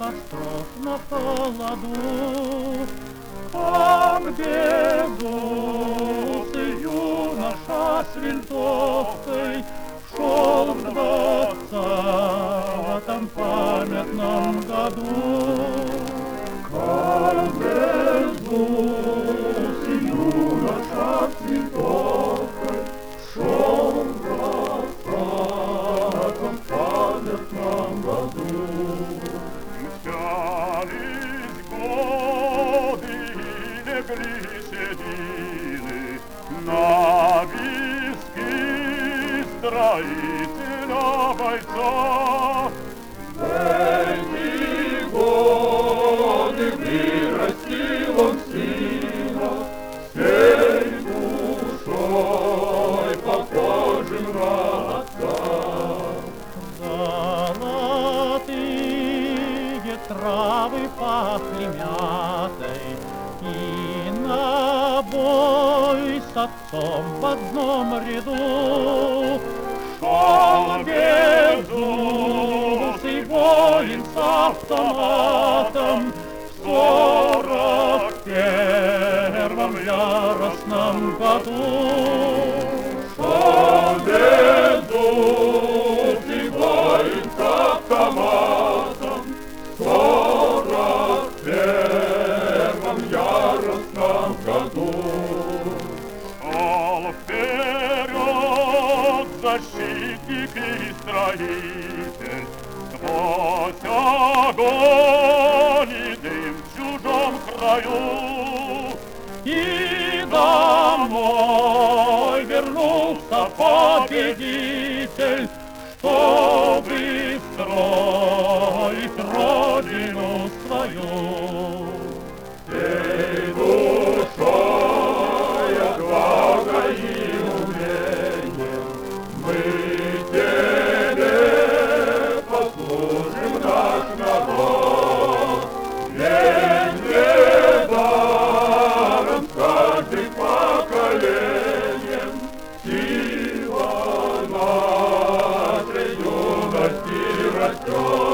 костров на холоду, как безусый юноша с винтовкой шел в 20-м памятном году. Как безусый юноша с винтовкой шел в 20-м памятном году. Мчались годы и легли седины на виски строителя бойца. Эти годы вырастил он сына, всей душой похожим на отца. Золотые травы пахли мятой, и на бой с отцом в одном ряду шел безусый воин с автоматом в 41-м яростном году. Шел безусый воин с автоматом в 41-м яростном году. Шел вперед защитник и строитель, сквозь огонь и дым в чужом краю. И домой вернулся победитель, чтобы строить родину свою. Всей душой, отвагой и умением мы тебе послужим, наш народ. Ведь недаром с каждым поколением сила нашей юности растет.